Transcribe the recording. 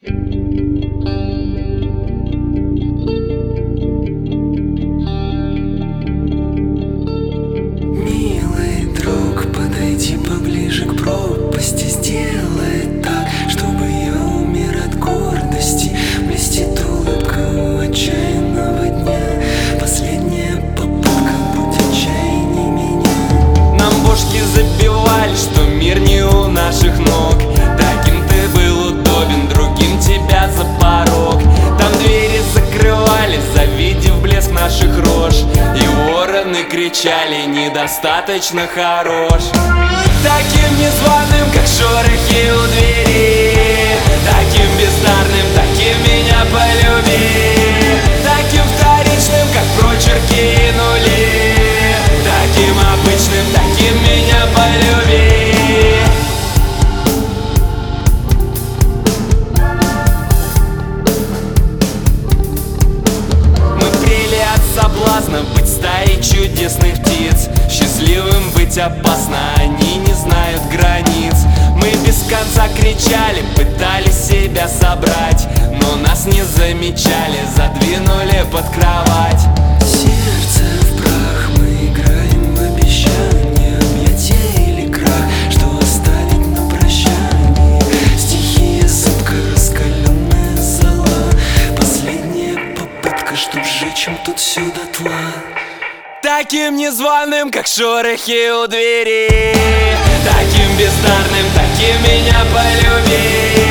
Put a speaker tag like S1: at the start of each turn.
S1: Милый друг, подойди поближе к пропасти, сделай так, чтобы я умер от гордости. Блестит улыбка у отчаянного дня, последняя попытка, будь отчаянней меня.
S2: Нам бошки забивали, что мир не у наших ног. Таким ты был удобен, другим тебя за порог. Там двери закрывали, завидев блеск наших рож, и вороны кричали: недостаточно хорош. Таким незваным, как шорохи у двери, таким бездарным, таким меня полюби. Таким вторичным, как прочерки и нули, таким обычным, таким меня полюби. Мы прели от соблазна быть стаей чудесных птиц. Счастливым быть опасно, они не знают границ. Мы без конца кричали, пытались себя собрать, но нас не замечали, задвинули под кровать.
S1: Сердце в прах, мы играем в обещания, объятия или крах, что оставить на прощание. Стихия зыбка, раскаленная зола, последняя попытка, чтоб сжечь им тут все дотла.
S2: Таким незваным, как шорохи у двери, таким бездарным, таким меня полюби.